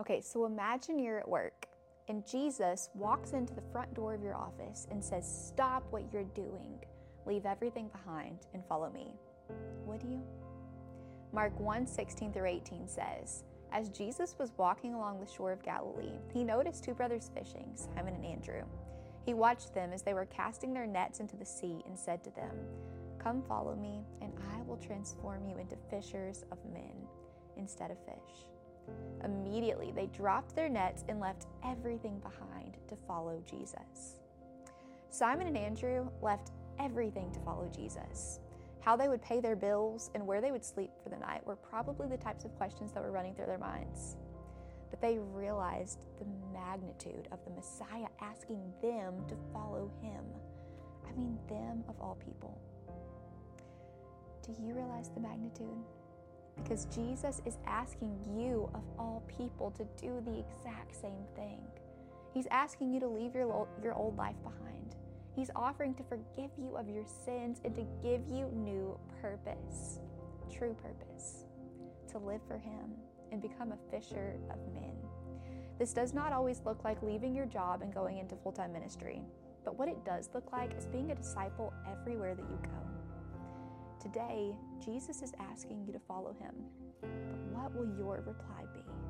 Okay, so imagine you're at work and Jesus walks into the front door of your office and says, "Stop what you're doing. Leave everything behind and follow me." Would you? Mark 1:16-18 says, "As Jesus was walking along the shore of Galilee, he noticed two brothers fishing, Simon and Andrew. He watched them as they were casting their nets into the sea and said to them, 'Come follow me, and I will transform you into fishers of men instead of fish.' Immediately, they dropped their nets and left everything behind to follow Jesus." Simon and Andrew left everything to follow Jesus. How they would pay their bills and where they would sleep for the night were probably the types of questions that were running through their minds. But they realized the magnitude of the Messiah asking them to follow him. I mean, them of all people. Do you realize the magnitude? Because Jesus is asking you of all people to do the exact same thing. He's asking you to leave your old life behind. He's offering to forgive you of your sins and to give you new purpose, true purpose, to live for him and become a fisher of men. This does not always look like leaving your job and going into full-time ministry, but what it does look like is being a disciple everywhere that you go. Today, Jesus is asking you to follow him, but what will your reply be?